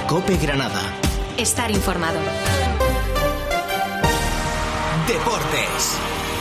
COPE Granada. Estar informado. Deportes.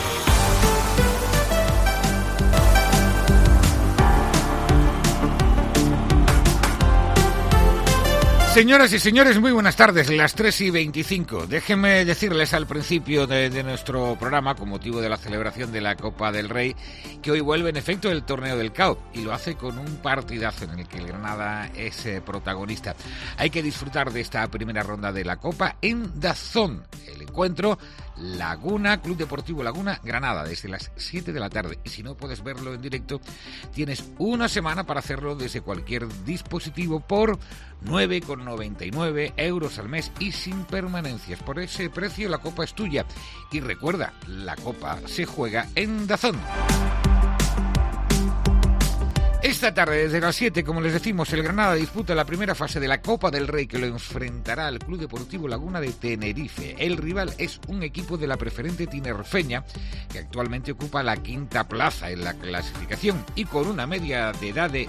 Señoras y señores, muy buenas tardes, las 3:25. Déjenme decirles al principio de nuestro programa, con motivo de la celebración de la Copa del Rey, que hoy vuelve en efecto el torneo del CAO, y lo hace con un partidazo en el que el Granada es protagonista. Hay que disfrutar de esta primera ronda de la Copa en DAZN. El encuentro Laguna, Club Deportivo Laguna, Granada, desde las 7 de la tarde. Y si no puedes verlo en directo, tienes una semana para hacerlo desde cualquier dispositivo por 9,99 euros al mes y sin permanencias. Por ese precio la Copa es tuya. Y recuerda, la Copa se juega en DAZN. Esta tarde, desde las 7, como les decimos, el Granada disputa la primera fase de la Copa del Rey, que lo enfrentará al Club Deportivo Laguna de Tenerife. El rival es un equipo de la preferente tinerfeña, que actualmente ocupa la quinta plaza en la clasificación y con una media de edad de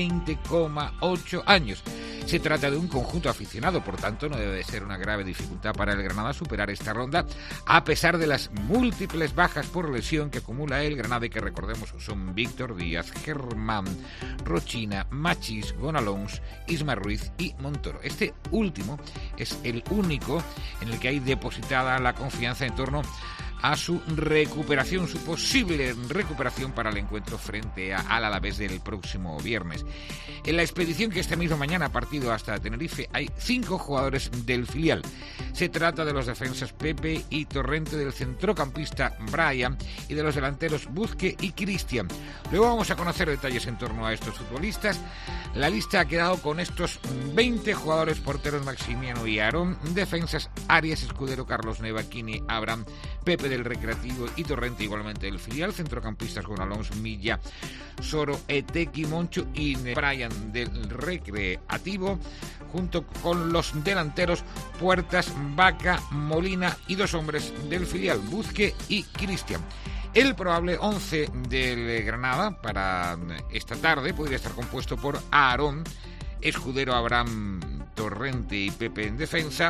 20,8 años. Se trata de un conjunto aficionado, por tanto no debe ser una grave dificultad para el Granada superar esta ronda, a pesar de las múltiples bajas por lesión que acumula el Granada, y que recordemos son Víctor Díaz, Germán, Rochina, Machís, Gonalons, Isma Ruiz y Montoro. Este último es el único en el que hay depositada la confianza en torno a su recuperación, su posible recuperación para el encuentro frente al Alavés del próximo viernes. En la expedición que esta misma mañana ha partido hasta Tenerife hay 5 jugadores del filial. Se trata de los defensas Pepe y Torrente, del centrocampista Brian y de los delanteros Buzque y Cristian. Luego vamos a conocer detalles en torno a estos futbolistas. La lista ha quedado con estos 20 jugadores: porteros Maximiano y Aarón, defensas Arias, Escudero, Carlos Neva, Kini, Abraham, Pepe del Recreativo y Torrente igualmente del filial, centrocampistas Gonalons, Milla, Soro, Etequi, Moncho y Brian del Recreativo, junto con los delanteros Puertas, Vaca, Molina y 2 hombres del filial, Buzque y Cristian. El probable 11 del Granada para esta tarde podría estar compuesto por Aarón, Escudero, Abraham, Torrente y Pepe en defensa,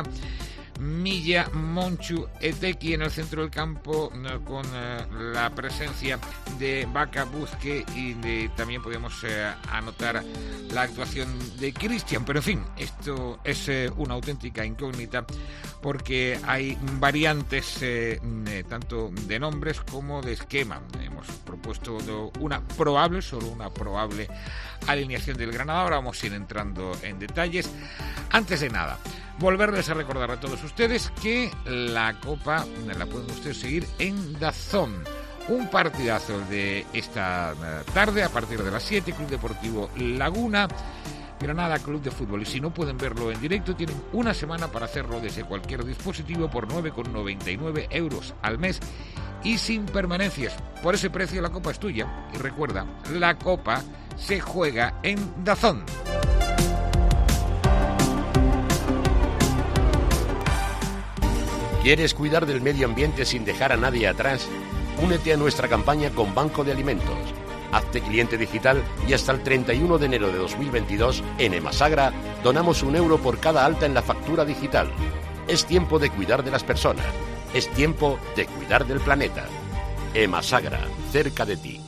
Milla, Monchu, Etequi en el centro del campo, con la presencia de Vaca, Buzque y también podemos anotar la actuación de Cristian. Pero en fin, esto es una auténtica incógnita, porque hay variantes tanto de nombres como de esquema. Hemos propuesto solo una probable alineación del Granada. Ahora vamos a ir entrando en detalles. Antes de nada, volverles a recordar a todos ustedes que la Copa la pueden ustedes seguir en DAZN. Un partidazo de esta tarde a partir de las 7, Club Deportivo Laguna, Granada Club de Fútbol. Y si no pueden verlo en directo, tienen una semana para hacerlo desde cualquier dispositivo por 9,99 euros al mes y sin permanencias. Por ese precio la Copa es tuya. Y recuerda, la Copa se juega en DAZN. ¿Quieres cuidar del medio ambiente sin dejar a nadie atrás? Únete a nuestra campaña con Banco de Alimentos. Hazte cliente digital y hasta el 31 de enero de 2022 en Emasagra donamos €1 por cada alta en la factura digital. Es tiempo de cuidar de las personas. Es tiempo de cuidar del planeta. Emasagra, cerca de ti.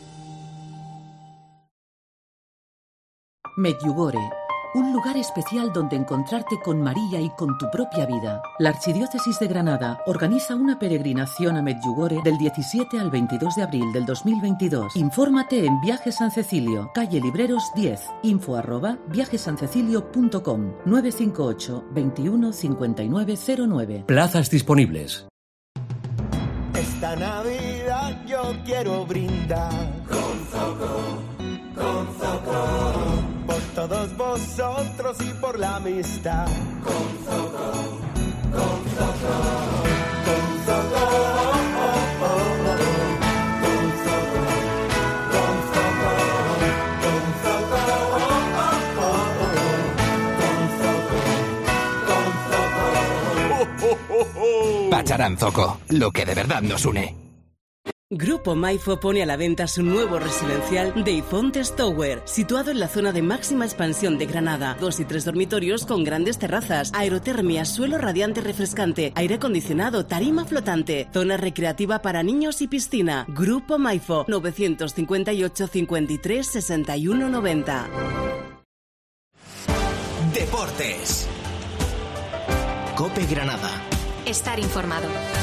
Medjugorje, un lugar especial donde encontrarte con María y con tu propia vida. La Archidiócesis de Granada organiza una peregrinación a Medjugorje del 17 al 22 de abril del 2022. Infórmate en Viajes San Cecilio, calle Libreros 10, info@viajesancecilio.com, 958 21 5909. Plazas disponibles. Esta Navidad yo quiero brindar con Zoco, por todos vosotros y por la amistad. Con Zoco, con Zoco, con Zoco, oh, oh, oh. Con Zoco, con Zoco, con Zoco, oh, oh, oh. Con Zoco, con Zoco, oh, oh, oh. Pacharán Zoco, lo que de verdad nos une. Grupo Maifo pone a la venta su nuevo residencial Deifontes Tower, situado en la zona de máxima expansión de Granada. 2 y 3 dormitorios con grandes terrazas, aerotermia, suelo radiante refrescante, aire acondicionado, tarima flotante, zona recreativa para niños y piscina. Grupo Maifo, 958 53 61 90. Deportes. COPE Granada. Estar informado.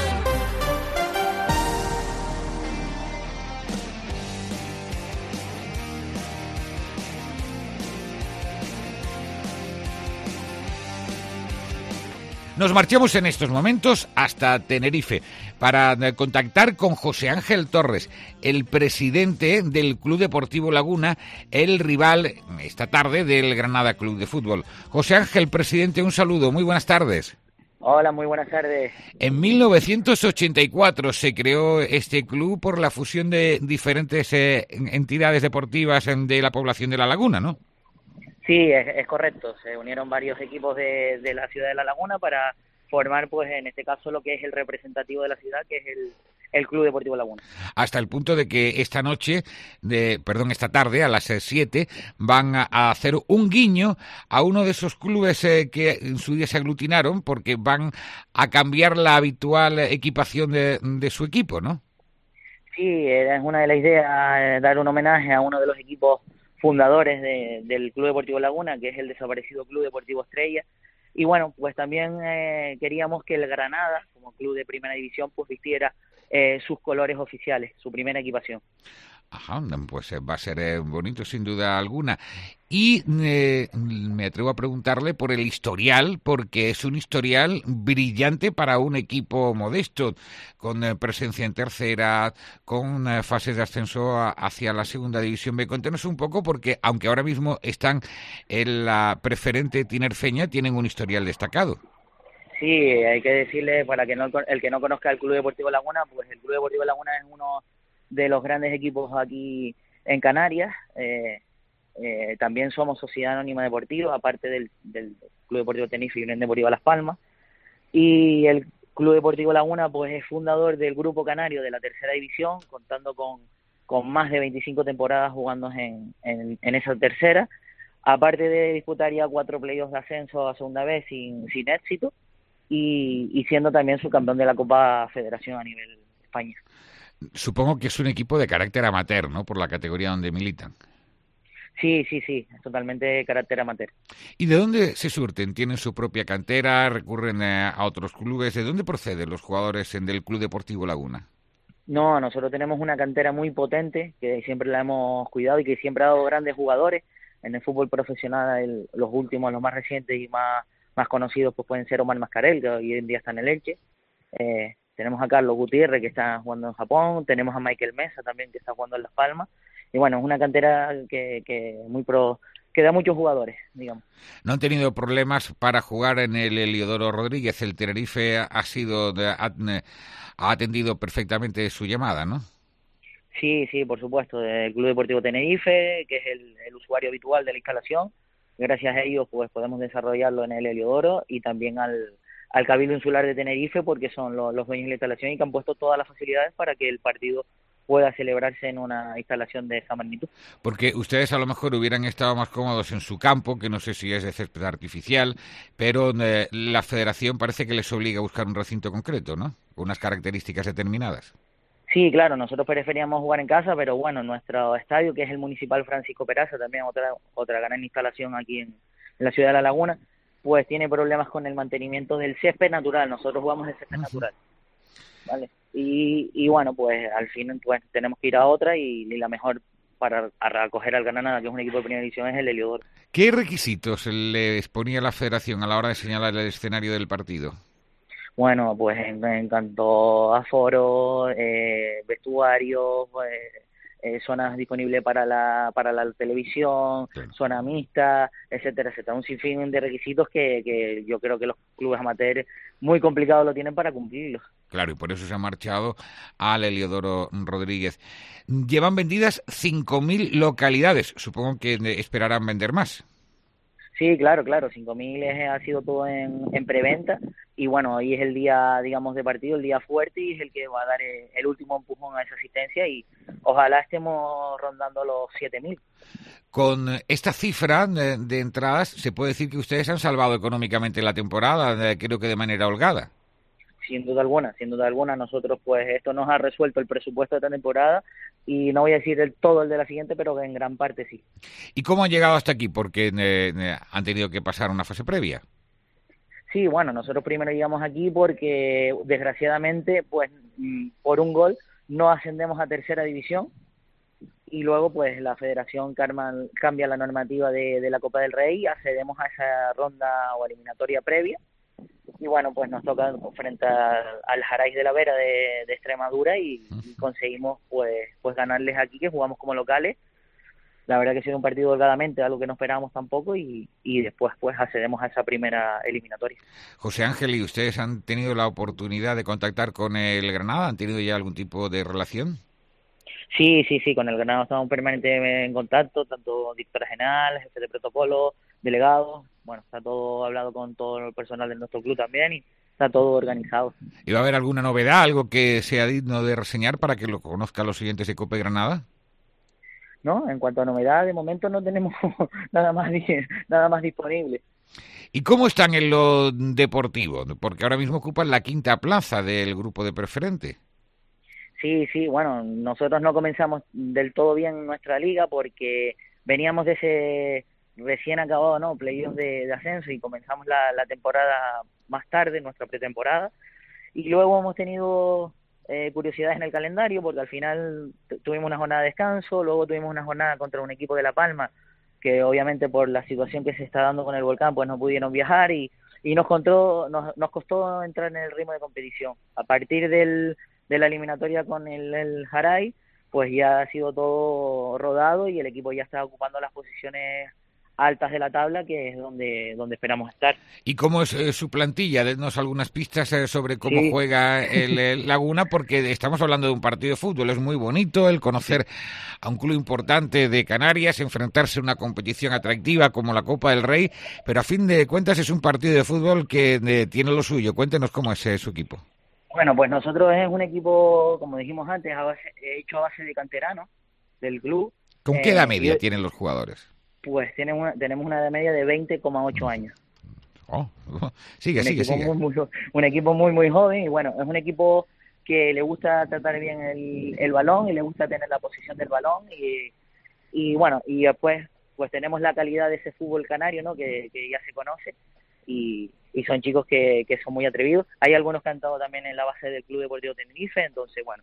Nos marchamos en estos momentos hasta Tenerife para contactar con José Ángel Torres, el presidente del Club Deportivo Laguna, el rival esta tarde del Granada Club de Fútbol. José Ángel, presidente, un saludo, muy buenas tardes. Hola, muy buenas tardes. En 1984 se creó este club por la fusión de diferentes entidades deportivas de la población de La Laguna, ¿no? Sí, es correcto. Se unieron varios equipos de la ciudad de La Laguna para formar, pues en este caso, lo que es el representativo de la ciudad, que es el Club Deportivo Laguna. Hasta el punto de que esta tarde, a las 7, van a hacer un guiño a uno de esos clubes que en su día se aglutinaron, porque van a cambiar la habitual equipación de su equipo, ¿no? Sí, es una de las ideas, dar un homenaje a uno de los equipos fundadores del Club Deportivo Laguna, que es el desaparecido Club Deportivo Estrella. Y bueno, pues también queríamos que el Granada, como club de primera división, pues vistiera sus colores oficiales, su primera equipación. Ajá, pues va a ser bonito sin duda alguna. Y me atrevo a preguntarle por el historial, porque es un historial brillante para un equipo modesto, con presencia en tercera, con fases de ascenso hacia la segunda división B. Cuéntenos un poco, porque aunque ahora mismo están en la preferente tinerfeña, tienen un historial destacado. Sí, hay que decirle, para el que no conozca el Club Deportivo Laguna, pues el Club Deportivo Laguna es uno de los grandes equipos aquí en Canarias. También somos sociedad anónima deportiva, aparte del Club Deportivo Tenerife y Unión Deportiva Las Palmas. Y el Club Deportivo Laguna pues es fundador del Grupo Canario de la tercera división, contando con más de 25 temporadas jugando en esa tercera, aparte de disputar ya 4 playoffs de ascenso a segunda vez sin éxito, y siendo también subcampeón de la Copa Federación a nivel España. Supongo que es un equipo de carácter amateur, ¿no?, por la categoría donde militan. Sí, es totalmente de carácter amateur. ¿Y de dónde se surten? ¿Tienen su propia cantera? ¿Recurren a otros clubes? ¿De dónde proceden los jugadores del Club Deportivo Laguna? No, nosotros tenemos una cantera muy potente, que siempre la hemos cuidado y que siempre ha dado grandes jugadores. En el fútbol profesional, los últimos, los más recientes y más conocidos, pues pueden ser Omar Mascarell, que hoy en día está en el Elche. Tenemos a Carlos Gutiérrez, que está jugando en Japón. Tenemos a Michael Mesa también, que está jugando en Las Palmas. Y bueno, es una cantera que da muchos jugadores, digamos. ¿No han tenido problemas para jugar en el Heliodoro Rodríguez? El Tenerife ha atendido perfectamente su llamada, ¿no? Sí, por supuesto. El Club Deportivo Tenerife, que es el usuario habitual de la instalación. Gracias a ellos pues podemos desarrollarlo en el Heliodoro, y también al Cabildo Insular de Tenerife, porque son los dueños de la instalación y que han puesto todas las facilidades para que el partido pueda celebrarse en una instalación de esa magnitud. Porque ustedes a lo mejor hubieran estado más cómodos en su campo, que no sé si es de césped artificial, pero la federación parece que les obliga a buscar un recinto concreto, ¿no?, con unas características determinadas. Sí, claro, nosotros preferíamos jugar en casa, pero bueno, nuestro estadio, que es el Municipal Francisco Peraza, también otra gran instalación aquí en la ciudad de La Laguna, pues tiene problemas con el mantenimiento del césped natural. Nosotros jugamos el césped natural, ¿vale? Y bueno, pues al fin pues tenemos que ir a otra, y la mejor para acoger al Granada, que es un equipo de primera división, es el Heliodoro. ¿Qué requisitos les ponía la federación a la hora de señalar el escenario del partido? Bueno, pues en cuanto a aforo, vestuarios, zonas disponibles para la televisión, claro, zona mixta, etcétera. Un sinfín de requisitos que yo creo que los clubes amateurs muy complicados lo tienen para cumplirlos. Claro, y por eso se ha marchado al Heliodoro Rodríguez. Llevan vendidas 5.000 localidades. Supongo que esperarán vender más. Sí, claro, 5.000 ha sido todo en preventa y bueno, hoy es el día, digamos, de partido, el día fuerte y es el que va a dar el último empujón a esa asistencia y ojalá estemos rondando los 7.000. Con esta cifra de entradas, se puede decir que ustedes han salvado económicamente la temporada, creo que de manera holgada. Sin duda alguna, nosotros pues esto nos ha resuelto el presupuesto de esta temporada y no voy a decir todo el de la siguiente, pero en gran parte sí. ¿Y cómo han llegado hasta aquí? Porque han tenido que pasar una fase previa. Sí, bueno, nosotros primero llegamos aquí porque desgraciadamente pues por un gol no ascendemos a tercera división y luego pues la federación cambia la normativa de la Copa del Rey y accedemos a esa ronda o eliminatoria previa. Y bueno, pues nos toca frente al Jaraíz de la Vera de Extremadura y conseguimos pues ganarles aquí, que jugamos como locales. La verdad que ha sido un partido holgadamente, algo que no esperábamos tampoco y después pues accedemos a esa primera eliminatoria. José Ángel, ¿y ustedes han tenido la oportunidad de contactar con el Granada? ¿Han tenido ya algún tipo de relación? Sí, con el Granada estamos permanentemente en contacto, tanto directora general, jefe de protocolo, delegados. Bueno, está todo hablado con todo el personal de nuestro club también y está todo organizado. ¿Y va a haber alguna novedad, algo que sea digno de reseñar para que lo conozcan los siguientes de Cope Granada? No, en cuanto a novedad, de momento no tenemos nada más disponible. ¿Y cómo están en lo deportivo? Porque ahora mismo ocupan la 5ª plaza del grupo de preferente. Sí, bueno, nosotros no comenzamos del todo bien nuestra liga porque veníamos de ese recién acabado, ¿no?, playoff de ascenso y comenzamos la temporada más tarde, nuestra pretemporada, y luego hemos tenido curiosidades en el calendario porque al final tuvimos una jornada de descanso, luego tuvimos una jornada contra un equipo de La Palma que obviamente por la situación que se está dando con el volcán pues no pudieron viajar y nos costó entrar en el ritmo de competición. A partir de la eliminatoria con el Jaraíz pues ya ha sido todo rodado y el equipo ya está ocupando las posiciones altas de la tabla, que es donde esperamos estar. ¿Y cómo es su plantilla? Denos algunas pistas sobre cómo juega el Laguna, porque estamos hablando de un partido de fútbol. Es muy bonito el conocer a un club importante de Canarias, enfrentarse a una competición atractiva como la Copa del Rey, pero a fin de cuentas es un partido de fútbol que tiene lo suyo. Cuéntenos cómo es su equipo. Bueno, pues nosotros es un equipo, como dijimos antes, hecho a base de canteranos del club. ¿Con qué edad media tienen los jugadores? Pues tenemos una edad media de 20,8 años. Sigue. Un equipo muy joven y bueno, es un equipo que le gusta tratar bien el balón y le gusta tener la posición del balón y bueno, y después pues tenemos la calidad de ese fútbol canario, ¿no?, que ya se conoce y son chicos que son muy atrevidos. Hay algunos que han estado también en la base del Club Deportivo Tenerife, entonces bueno,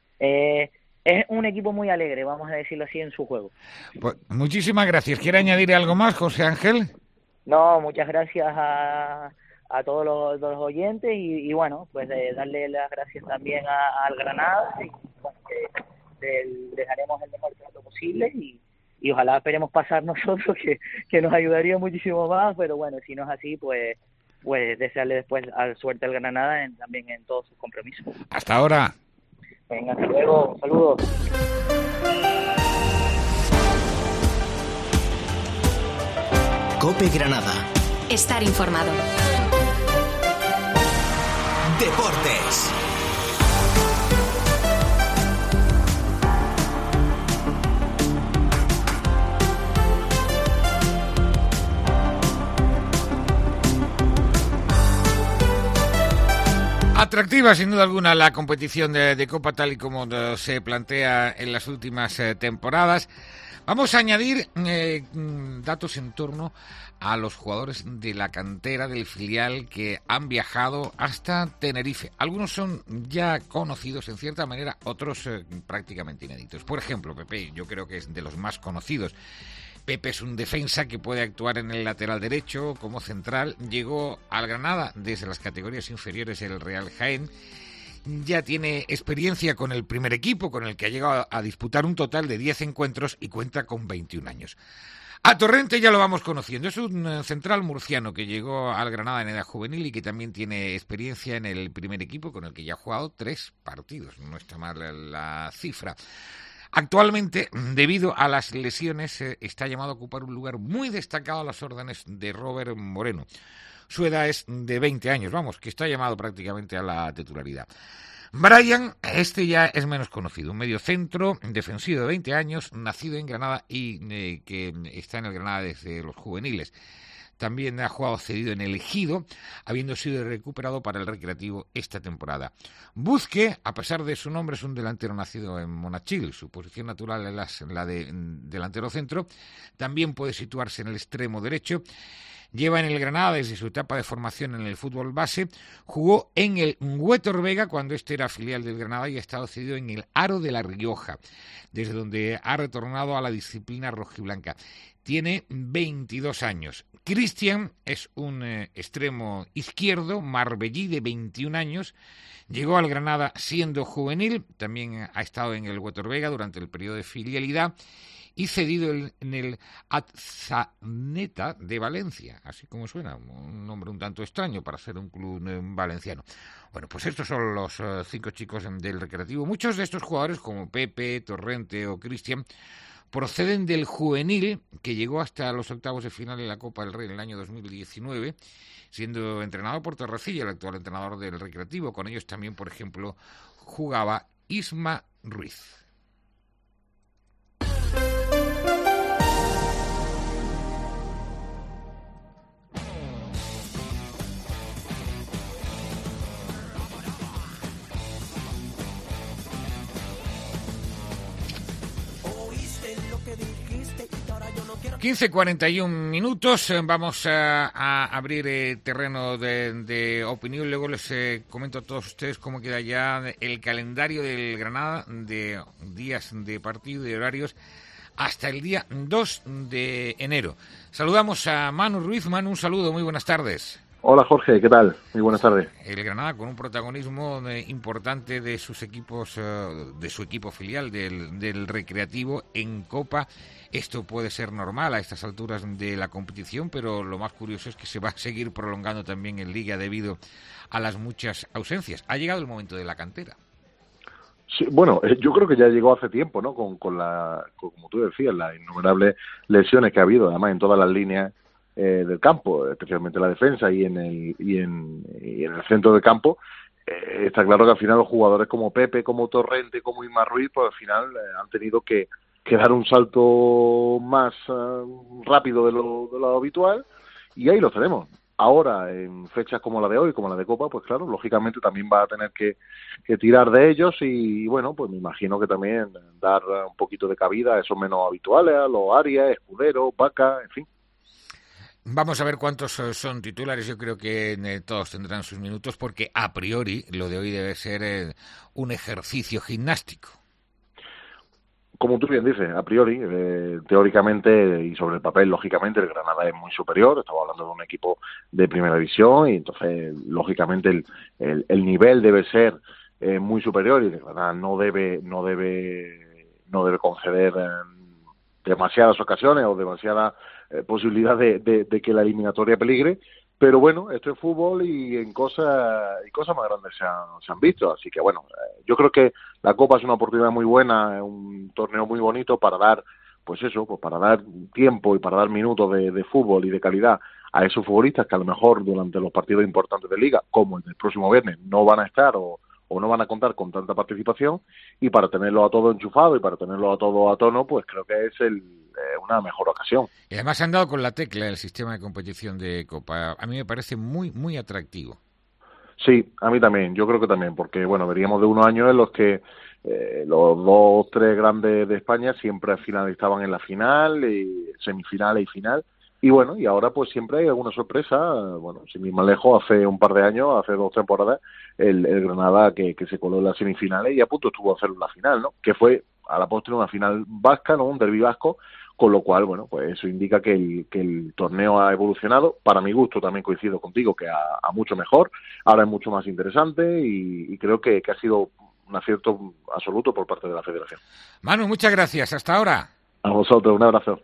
es un equipo muy alegre, vamos a decirlo así, en su juego. Pues, muchísimas gracias. ¿Quiere añadir algo más, José Ángel? No, muchas gracias a todos los oyentes y bueno, pues darle las gracias también al Granada y bueno, dejaremos el mejor trato posible y ojalá esperemos pasar nosotros, que nos ayudaría muchísimo más, pero bueno, si no es así, pues desearle después suerte al Granada también en todos sus compromisos. Hasta ahora. Venga, hasta luego, saludos. Cope Granada. Estar informado. Deportes. Atractiva, sin duda alguna, la competición de Copa tal y como se plantea en las últimas temporadas. Vamos a añadir datos en torno a los jugadores de la cantera del filial que han viajado hasta Tenerife. Algunos son ya conocidos en cierta manera, otros prácticamente inéditos. Por ejemplo, Pepe, yo creo que es de los más conocidos. Pepe es un defensa que puede actuar en el lateral derecho como central. Llegó al Granada desde las categorías inferiores del Real Jaén. Ya tiene experiencia con el primer equipo, con el que ha llegado a disputar un total de 10 encuentros y cuenta con 21 años. A Torrente ya lo vamos conociendo. Es un central murciano que llegó al Granada en edad juvenil y que también tiene experiencia en el primer equipo, con el que ya ha jugado 3 partidos. No está mal la cifra. Actualmente, debido a las lesiones, está llamado a ocupar un lugar muy destacado a las órdenes de Robert Moreno. Su edad es de 20 años, que está llamado prácticamente a la titularidad. Brian, ya es menos conocido, un mediocentro defensivo de 20 años, nacido en Granada y que está en el Granada desde los juveniles. También ha jugado cedido en el Ejido, habiendo sido recuperado para el Recreativo esta temporada. Buzque, a pesar de su nombre, es un delantero nacido en Monachil. Su posición natural es la de delantero centro. También puede situarse en el extremo derecho. Lleva en el Granada desde su etapa de formación en el fútbol base. Jugó en el Huétor Vega cuando era filial del Granada y ha estado cedido en el Aro de La Rioja, desde donde ha retornado a la disciplina rojiblanca. Tiene 22 años. Cristian es un extremo izquierdo, marbellí, de 21 años. Llegó al Granada siendo juvenil. También ha estado en el Huétor Vega durante el periodo de filialidad y cedido en el Atzaneta de Valencia, así como suena, un nombre un tanto extraño para ser un club valenciano. Bueno, pues estos son los 5 chicos del Recreativo. Muchos de estos jugadores, como Pepe, Torrente o Cristian, proceden del juvenil, que llegó hasta los octavos de final en la Copa del Rey en el año 2019, siendo entrenado por Torrecilla, el actual entrenador del Recreativo. Con ellos también, por ejemplo, jugaba Isma Ruiz. 15:41 minutos, vamos a abrir terreno de opinión. Luego les comento a todos ustedes cómo queda ya el calendario del Granada de días de partido y de horarios hasta el día 2 de enero. Saludamos a Manu Ruiz. Manu, un saludo, muy buenas tardes. Hola Jorge, ¿qué tal? Muy buenas tardes. El Granada con un protagonismo importante de sus equipos, de su equipo filial, del Recreativo en Copa. Esto puede ser normal a estas alturas de la competición, pero lo más curioso es que se va a seguir prolongando también en Liga debido a las muchas ausencias. Ha llegado el momento de la cantera. Sí, bueno, yo creo que ya llegó hace tiempo, ¿no? Con como tú decías, las innumerables lesiones que ha habido, además en todas las líneas del campo, especialmente la defensa y en el centro del campo. Está claro que al final los jugadores como Pepe, como Torrente, como Isma Ruiz, pues al final han tenido que dar un salto más rápido de lo habitual, y ahí lo tenemos. Ahora, en fechas como la de hoy, como la de Copa, pues claro, lógicamente también va a tener que tirar de ellos y bueno, pues me imagino que también dar un poquito de cabida a esos menos habituales, a los Arias, Escudero, Vaca, en fin. Vamos a ver cuántos son titulares. Yo creo que todos tendrán sus minutos porque a priori lo de hoy debe ser un ejercicio gimnástico. Como tú bien dices, a priori, teóricamente y sobre el papel, lógicamente, el Granada es muy superior. Estamos hablando de un equipo de primera división y entonces, lógicamente, el nivel debe ser muy superior y el Granada no debe conceder demasiadas ocasiones o demasiada posibilidad de que la eliminatoria peligre. Pero bueno, esto es fútbol y cosas más grandes se han visto. Así que bueno, yo creo que la Copa es una oportunidad muy buena, es un torneo muy bonito para dar, pues para dar tiempo y para dar minutos de fútbol y de calidad a esos futbolistas que a lo mejor durante los partidos importantes de Liga, como el del próximo viernes, no van a estar o no van a contar con tanta participación, y para tenerlo a todo enchufado y para tenerlo a todo a tono, pues creo que es una mejor ocasión. Y además se han dado con la tecla el sistema de competición de Copa. A mí me parece muy, muy atractivo. Sí, a mí también, yo creo que también, porque bueno, veríamos de unos años en los que los 2, 3 grandes de España siempre al final estaban en la final, semifinales y final. Y bueno, y ahora pues siempre hay alguna sorpresa. Bueno, sin ir más lejos, hace un par de años, hace 2 temporadas, el Granada que se coló en las semifinales y a punto estuvo a hacer la final, ¿no? Que fue a la postre una final vasca, ¿no? Un derbi vasco, con lo cual, bueno, pues eso indica que el torneo ha evolucionado. Para mi gusto también coincido contigo que a mucho mejor, ahora es mucho más interesante y creo que ha sido un acierto absoluto por parte de la Federación. Manu, muchas gracias. Hasta ahora. A vosotros, un abrazo.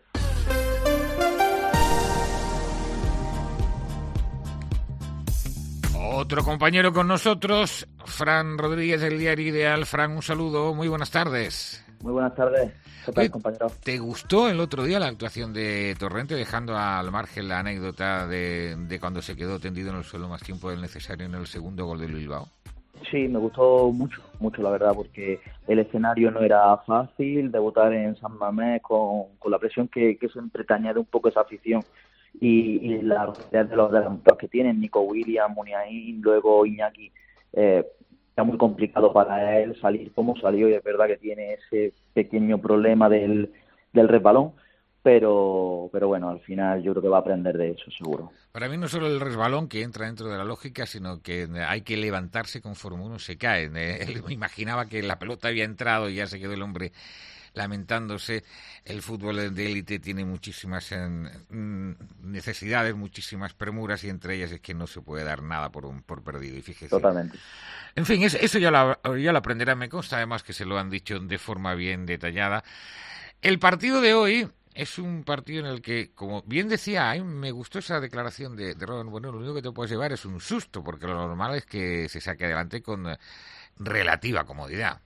Otro compañero con nosotros, Fran Rodríguez del Diario Ideal. Fran, un saludo, muy buenas tardes. Muy buenas tardes. ¿Qué tal, compañero? ¿Te gustó el otro día la actuación de Torrente, dejando al margen la anécdota de cuando se quedó tendido en el suelo más tiempo del necesario en el segundo gol del Bilbao? Sí, me gustó mucho, la verdad, porque el escenario no era fácil, debutar en San Mamés con la presión que siempre te añade un poco esa afición y la realidad de los delanteros que tienen, Nico Williams, Muniain, luego Iñaki, era muy complicado para él salir como salió, y es verdad que tiene ese pequeño problema del resbalón, pero bueno, al final yo creo que va a aprender de eso, seguro. Para mí no solo el resbalón que entra dentro de la lógica, sino que hay que levantarse conforme uno se cae. Él imaginaba que la pelota había entrado y ya se quedó el hombre lamentándose. El fútbol de élite tiene muchísimas necesidades, muchísimas premuras, y entre ellas es que no se puede dar nada por perdido. Y fíjese. Totalmente. En fin, eso ya lo aprenderá, me consta además que se lo han dicho de forma bien detallada. El partido de hoy es un partido en el que, como bien decía, me gustó esa declaración de Robben. Bueno, lo único que te puedes llevar es un susto, porque lo normal es que se saque adelante con relativa comodidad.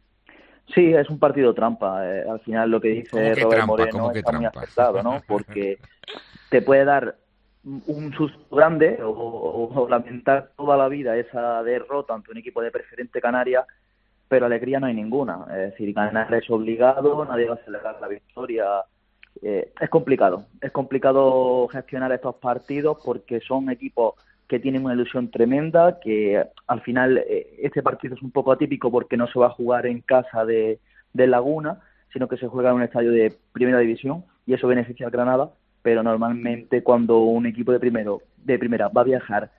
Sí, es un partido trampa. Al final lo que dice Robben Moreno está muy acertado, ¿no? Porque te puede dar un susto grande o lamentar toda la vida esa derrota ante un equipo de Preferente Canarias, pero alegría no hay ninguna. Es decir, ganar es obligado, nadie va a celebrar la victoria. Es complicado gestionar estos partidos porque son equipos que tienen una ilusión tremenda, que al final este partido es un poco atípico porque no se va a jugar en casa de Laguna, sino que se juega en un estadio de primera división, y eso beneficia al Granada, pero normalmente cuando un equipo de primera va a viajar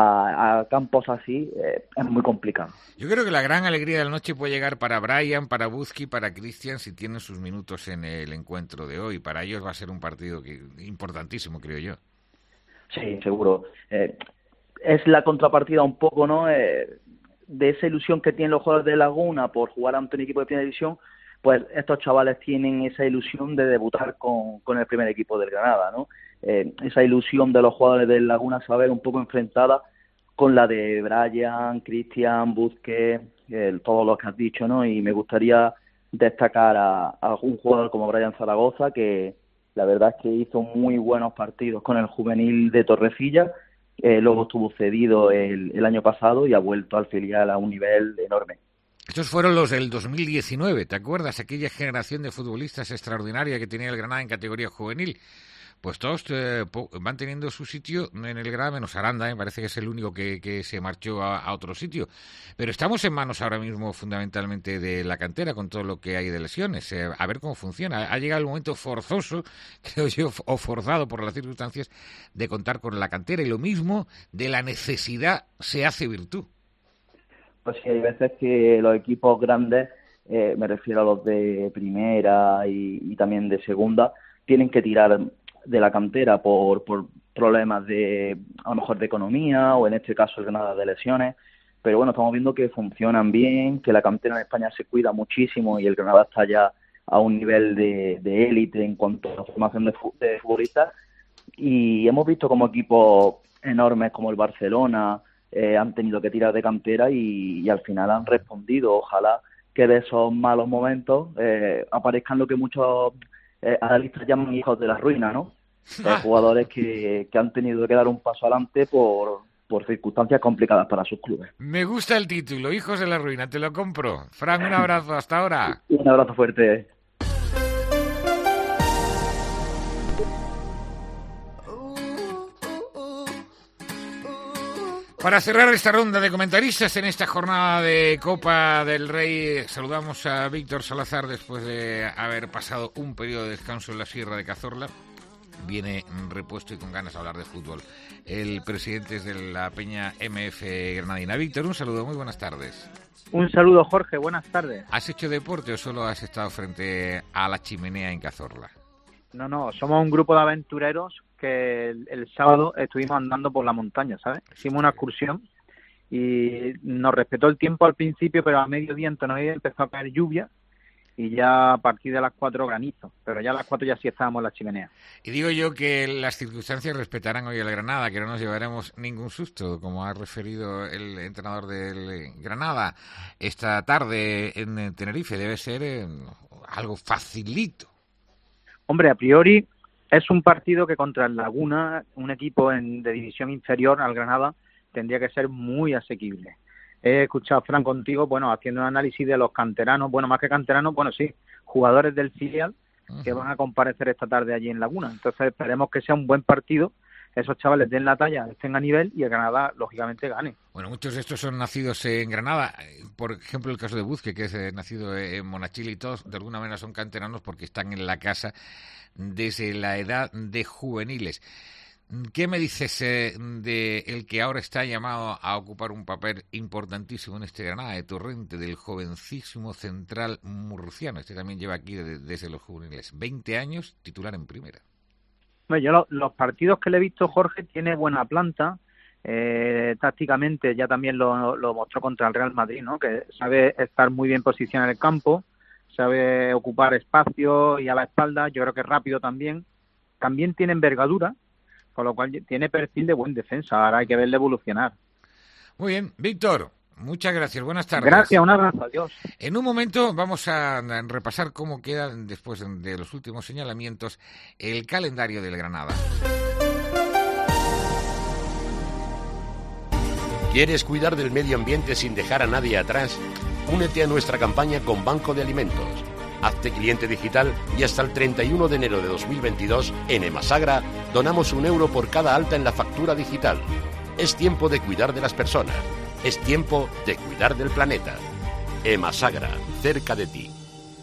a campos así, es muy complicado. Yo creo que la gran alegría de la noche puede llegar para Brian, para Buzki, para Cristian, si tienen sus minutos en el encuentro de hoy. Para ellos va a ser un partido importantísimo, creo yo. Sí, seguro. Es la contrapartida un poco, ¿no? De esa ilusión que tienen los jugadores de Laguna por jugar ante un equipo de primera división, pues estos chavales tienen esa ilusión de debutar con el primer equipo del Granada, ¿no? Esa ilusión de los jugadores del Laguna se va a ver un poco enfrentada con la de Brian, Cristian, Busquets, todos los que has dicho, ¿no? Y me gustaría destacar a un jugador como Brian Zaragoza, que la verdad es que hizo muy buenos partidos con el juvenil de Torrecilla, luego estuvo cedido el año pasado y ha vuelto al filial a un nivel enorme. Estos fueron los del 2019, ¿te acuerdas? Aquella generación de futbolistas extraordinaria que tenía el Granada en categoría juvenil. Pues todos van teniendo su sitio en el Granada, menos Aranda, me parece que es el único que se marchó a otro sitio. Pero estamos en manos ahora mismo fundamentalmente de la cantera, con todo lo que hay de lesiones. A ver cómo funciona. Ha llegado el momento forzoso, creo yo, o forzado por las circunstancias, de contar con la cantera. Y lo mismo, de la necesidad se hace virtud. Pues sí, hay veces que los equipos grandes, me refiero a los de primera y también de segunda, tienen que tirar de la cantera por problemas a lo mejor de economía, o en este caso el Granada de lesiones, pero bueno, estamos viendo que funcionan bien, que la cantera en España se cuida muchísimo y el Granada está ya a un nivel de élite en cuanto a la formación de futbolistas, y hemos visto como equipos enormes como el Barcelona han tenido que tirar de cantera y al final han respondido. Ojalá que de esos malos momentos aparezcan lo que muchos analistas llaman hijos de la ruina, ¿no? Jugadores que han tenido que dar un paso adelante por circunstancias complicadas para sus clubes. Me gusta el título, hijos de la ruina, te lo compro. Fran, un abrazo, hasta ahora. Un abrazo fuerte. Para cerrar esta ronda de comentaristas en esta jornada de Copa del Rey, saludamos a Víctor Salazar después de haber pasado un periodo de descanso en la Sierra de Cazorla. Viene repuesto y con ganas de hablar de fútbol. El presidente es de la Peña MF Granadina. Víctor, un saludo, muy buenas tardes. Un saludo, Jorge, buenas tardes. ¿Has hecho deporte o solo has estado frente a la chimenea en Cazorla? No, somos un grupo de aventureros que el sábado estuvimos andando por la montaña, ¿sabes? Hicimos una excursión y nos respetó el tiempo al principio, pero a mediodía en Tenerife empezó a caer lluvia y ya a partir de las 4 granizo, pero ya a las 4 ya sí estábamos en la chimenea. Y digo yo que las circunstancias respetarán hoy al Granada, que no nos llevaremos ningún susto, como ha referido el entrenador del Granada esta tarde en Tenerife. Debe ser algo facilito. Hombre, a priori es un partido que contra el Laguna, un equipo de división inferior al Granada, tendría que ser muy asequible. He escuchado, Fran, contigo, haciendo un análisis de los canteranos, más que canteranos, sí, jugadores del filial que van a comparecer esta tarde allí en Laguna. Entonces esperemos que sea un buen partido, esos chavales den la talla, estén a nivel y el Granada, lógicamente, gane. Bueno, muchos de estos son nacidos en Granada. Por ejemplo, el caso de Buzque, que es nacido en Monachil, y todos de alguna manera son canteranos porque están en la casa desde la edad de juveniles. ¿Qué me dices de el que ahora está llamado a ocupar un papel importantísimo en este Granada de Torrente, del jovencísimo central murciano? Este también lleva aquí desde los juveniles. 20 años, titular en primera. Bueno, yo los partidos que le he visto, Jorge, tiene buena planta. Tácticamente ya también lo mostró contra el Real Madrid, ¿no? Que sabe estar muy bien posicionado en el campo, sabe ocupar espacio y a la espalda. Yo creo que es rápido también. También tiene envergadura, con lo cual tiene perfil de buen defensa. Ahora hay que verle evolucionar. Muy bien, Víctor, muchas gracias. Buenas tardes. Gracias, un abrazo, adiós. En un momento vamos a repasar cómo queda, después de los últimos señalamientos, el calendario del Granada. ¿Quieres cuidar del medio ambiente sin dejar a nadie atrás? Únete a nuestra campaña con Banco de Alimentos. Hazte cliente digital y hasta el 31 de enero de 2022 en Emasagra donamos €1 por cada alta en la factura digital. Es tiempo de cuidar de las personas. Es tiempo de cuidar del planeta. Emasagra, cerca de ti.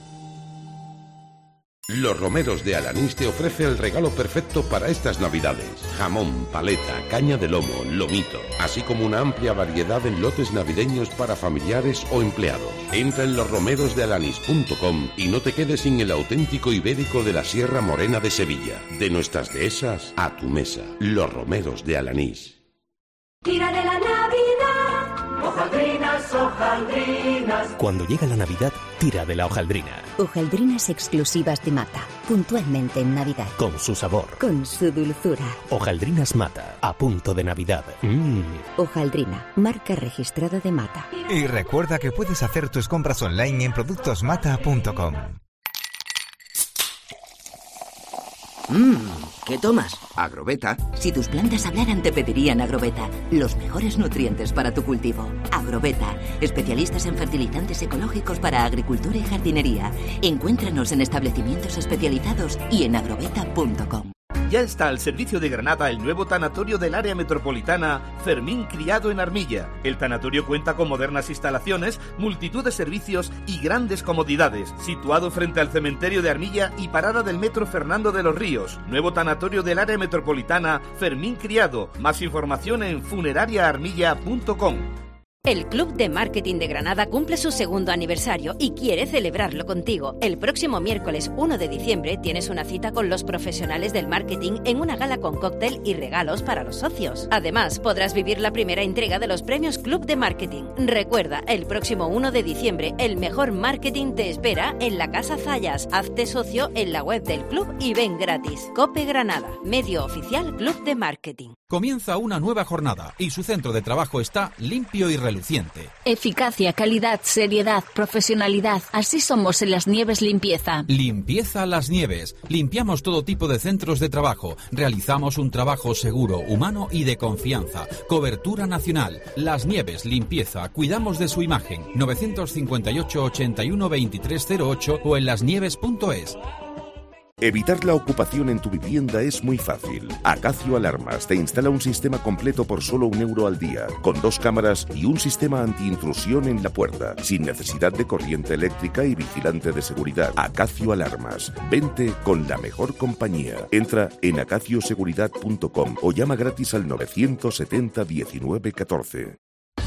Los Romeros de Alanís te ofrece el regalo perfecto para estas Navidades. Jamón, paleta, caña de lomo, lomito, así como una amplia variedad en lotes navideños para familiares o empleados. Entra en losromerosdealanís.com y no te quedes sin el auténtico ibérico de la Sierra Morena de Sevilla. De nuestras dehesas a tu mesa. Los Romeros de Alanís. Tira de la Navidad. Hojaldrinas, hojaldrinas. Cuando llega la Navidad, tira de la hojaldrina. Hojaldrinas exclusivas de Mata, puntualmente en Navidad. Con su sabor. Con su dulzura. Hojaldrinas Mata, a punto de Navidad. Hojaldrina, marca registrada de Mata. Y recuerda que puedes hacer tus compras online en productosmata.com. ¿Qué tomas? Agrobeta. Si tus plantas hablaran, te pedirían Agrobeta. Los mejores nutrientes para tu cultivo. Agrobeta. Especialistas en fertilizantes ecológicos para agricultura y jardinería. Encuéntranos en establecimientos especializados y en agrobeta.com. Ya está al servicio de Granada el nuevo tanatorio del área metropolitana Fermín Criado en Armilla. El tanatorio cuenta con modernas instalaciones, multitud de servicios y grandes comodidades. Situado frente al cementerio de Armilla y parada del metro Fernando de los Ríos. Nuevo tanatorio del área metropolitana Fermín Criado. Más información en funerariaarmilla.com. El Club de Marketing de Granada cumple su 2º aniversario y quiere celebrarlo contigo. El próximo miércoles 1 de diciembre tienes una cita con los profesionales del marketing en una gala con cóctel y regalos para los socios. Además, podrás vivir la primera entrega de los premios Club de Marketing. Recuerda, el próximo 1 de diciembre el mejor marketing te espera en la Casa Zayas. Hazte socio en la web del club y ven gratis. COPE Granada, medio oficial Club de Marketing. Comienza una nueva jornada y su centro de trabajo está limpio y reluciente. Eficacia, calidad, seriedad, profesionalidad. Así somos en Las Nieves Limpieza. Limpieza Las Nieves. Limpiamos todo tipo de centros de trabajo. Realizamos un trabajo seguro, humano y de confianza. Cobertura nacional. Las Nieves Limpieza. Cuidamos de su imagen. 958 81 2308 o en lasnieves.es. Evitar la ocupación en tu vivienda es muy fácil. Acacio Alarmas te instala un sistema completo por solo €1 al día, con 2 cámaras y un sistema antiintrusión en la puerta, sin necesidad de corriente eléctrica y vigilante de seguridad. Acacio Alarmas. Vente con la mejor compañía. Entra en acacioseguridad.com o llama gratis al 970 19 14.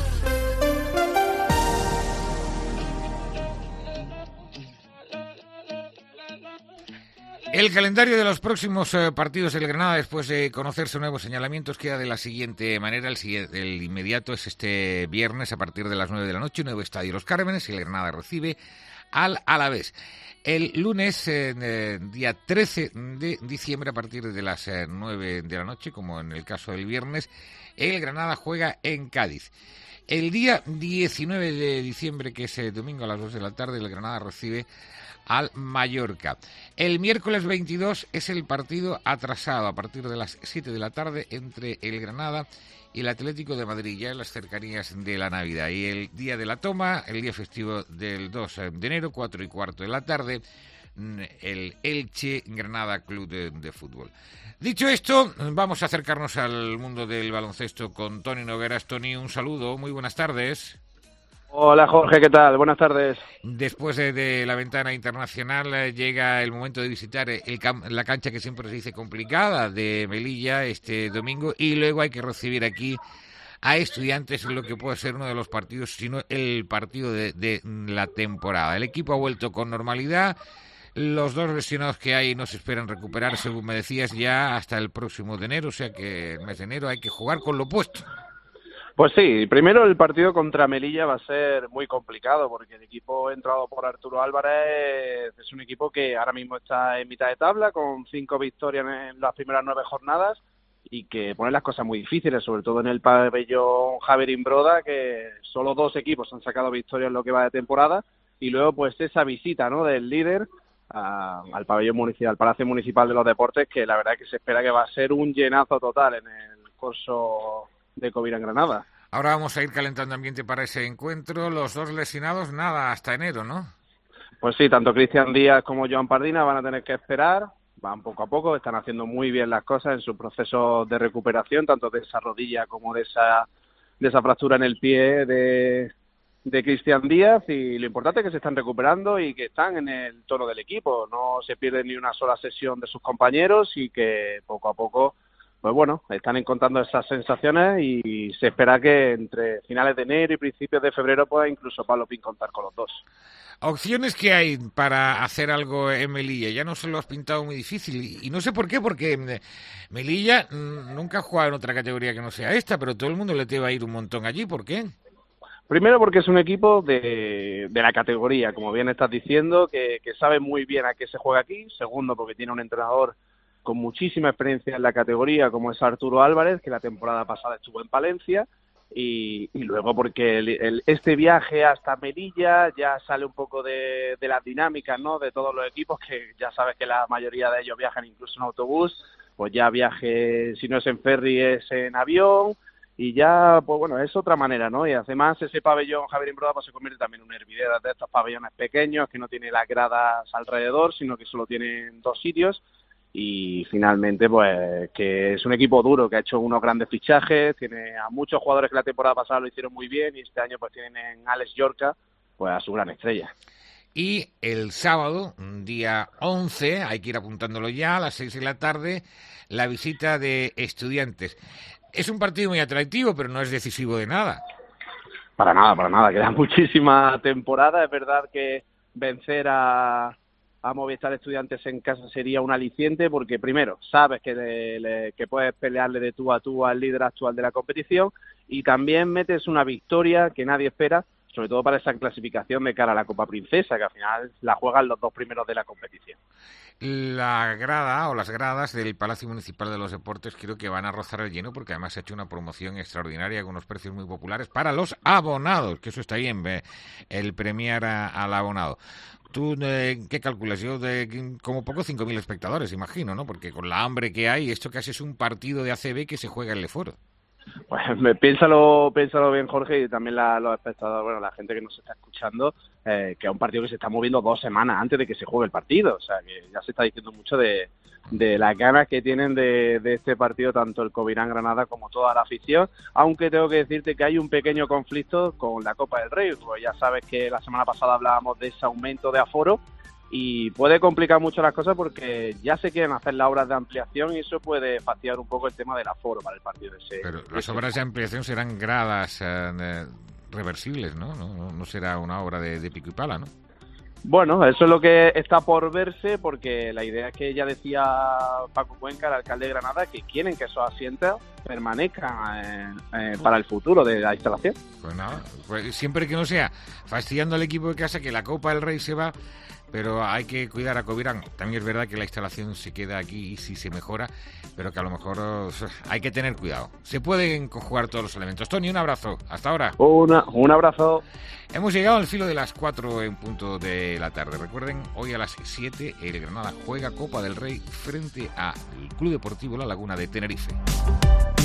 El calendario de los próximos partidos del Granada, después de conocerse nuevos señalamientos, queda de la siguiente manera. El inmediato es este viernes a partir de las 9 de la noche, nuevo estadio Los Cármenes. El Granada recibe al Alavés. El lunes, día 13 de diciembre, a partir de las 9 de la noche, como en el caso del viernes, el Granada juega en Cádiz. El día 19 de diciembre, que es domingo a las 2 de la tarde, el Granada recibe al Mallorca. El miércoles 22 es el partido atrasado a partir de las 7 de la tarde entre el Granada y el Atlético de Madrid, ya en las cercanías de la Navidad. Y el día de la toma, el día festivo del 2 de enero, 4:15 de la tarde, el Elche Granada Club de Fútbol. Dicho esto, vamos a acercarnos al mundo del baloncesto con Toni Nogueras. Toni, un saludo, muy buenas tardes. Hola Jorge, ¿qué tal? Buenas tardes. Después de la ventana internacional llega el momento de visitar la cancha que siempre se dice complicada de Melilla este domingo, y luego hay que recibir aquí a Estudiantes en lo que puede ser uno de los partidos, si no el partido de la temporada. El equipo ha vuelto con normalidad, los 2 lesionados que hay no se esperan recuperar, según me decías, ya hasta el próximo de enero, o sea que el mes de enero hay que jugar con lo puesto. Pues sí, primero el partido contra Melilla va a ser muy complicado porque el equipo entrado por Arturo Álvarez es un equipo que ahora mismo está en mitad de tabla con 5 victorias en las primeras 9 jornadas y que pone las cosas muy difíciles, sobre todo en el pabellón Javier Imbroda, que solo 2 equipos han sacado victorias en lo que va de temporada, y luego pues esa visita, ¿no?, del líder al pabellón municipal, al Palacio Municipal de los Deportes, que la verdad es que se espera que va a ser un llenazo total en el curso de Covirán Granada. Ahora vamos a ir calentando ambiente para ese encuentro. Los 2 lesionados, nada, hasta enero, ¿no? Pues sí, tanto Cristian Díaz como Joan Pardina van a tener que esperar, van poco a poco, están haciendo muy bien las cosas en su proceso de recuperación, tanto de esa rodilla como de esa fractura en el pie de Cristian Díaz, y lo importante es que se están recuperando y que están en el tono del equipo, no se pierde ni una sola sesión de sus compañeros y que poco a poco, pues bueno, están encontrando esas sensaciones y se espera que entre finales de enero y principios de febrero pueda incluso Pablo Pin contar con los 2. Opciones que hay para hacer algo en Melilla, ya no se lo has pintado muy difícil, y no sé por qué, porque Melilla nunca ha jugado en otra categoría que no sea esta, pero todo el mundo le te va a ir un montón allí, ¿por qué? Primero porque es un equipo de la categoría, como bien estás diciendo, que sabe muy bien a qué se juega aquí. Segundo, porque tiene un entrenador con muchísima experiencia en la categoría, como es Arturo Álvarez, que la temporada pasada estuvo en Palencia, y luego porque este viaje hasta Melilla ya sale un poco de las dinámicas, ¿no?, de todos los equipos, que ya sabes que la mayoría de ellos viajan incluso en autobús, pues ya viaje, si no es en ferry, es en avión, y ya, pues bueno, es otra manera, ¿no? Y además ese pabellón Javier Imbroda pues se convierte también en un hervidero de estos pabellones pequeños que no tiene las gradas alrededor, sino que solo tienen 2 sitios. Y finalmente, pues que es un equipo duro, que ha hecho unos grandes fichajes, tiene a muchos jugadores que la temporada pasada lo hicieron muy bien, y este año pues tienen a Alex Yorca, pues a su gran estrella. Y el sábado, día 11, hay que ir apuntándolo ya, a las 6 de la tarde, la visita de Estudiantes. Es un partido muy atractivo, pero no es decisivo de nada. Para nada, queda muchísima temporada. Es verdad que vencer a Movistar Estudiantes en casa sería un aliciente, porque primero, sabes que puedes pelearle de tú a tú al líder actual de la competición, y también metes una victoria que nadie espera, sobre todo para esa clasificación de cara a la Copa Princesa, que al final la juegan los 2 primeros de la competición. La grada o las gradas del Palacio Municipal de los Deportes creo que van a rozar el lleno, porque además se ha hecho una promoción extraordinaria con unos precios muy populares para los abonados, que eso está bien, el premiar al abonado. ¿Tú qué calculas? Yo como poco 5.000 espectadores, imagino, ¿no? Porque con la hambre que hay, esto casi es un partido de ACB que se juega en Leforo. Pues piénsalo bien, Jorge, y también los espectadores, bueno, la gente que nos está escuchando, que es un partido que se está moviendo 2 semanas antes de que se juegue el partido, o sea, que ya se está diciendo mucho de las ganas que tienen de este partido, tanto el Covirán Granada como toda la afición, aunque tengo que decirte que hay un pequeño conflicto con la Copa del Rey, pues ya sabes que la semana pasada hablábamos de ese aumento de aforo, y puede complicar mucho las cosas porque ya se quieren hacer las obras de ampliación, y eso puede fastidiar un poco el tema del aforo para el partido ese. Pero las obras de ampliación serán gradas reversibles, ¿no? No será una obra de pico y pala, ¿no? Bueno, eso es lo que está por verse, porque la idea es que ya decía Paco Cuenca, el alcalde de Granada, que quieren que esos asientos permanezcan para el futuro de la instalación. Pues nada, pues siempre que no sea fastidiando al equipo de casa, que la Copa del Rey se va, pero hay que cuidar a Covirán. También es verdad que la instalación se queda aquí y sí se mejora, pero que a lo mejor hay que tener cuidado. Se pueden conjugar todos los elementos. Tony, un abrazo. Hasta ahora. Un abrazo. Hemos llegado al filo de las 4 en punto de la tarde. Recuerden, hoy a las 7 el Granada juega Copa del Rey frente al Club Deportivo La Laguna de Tenerife.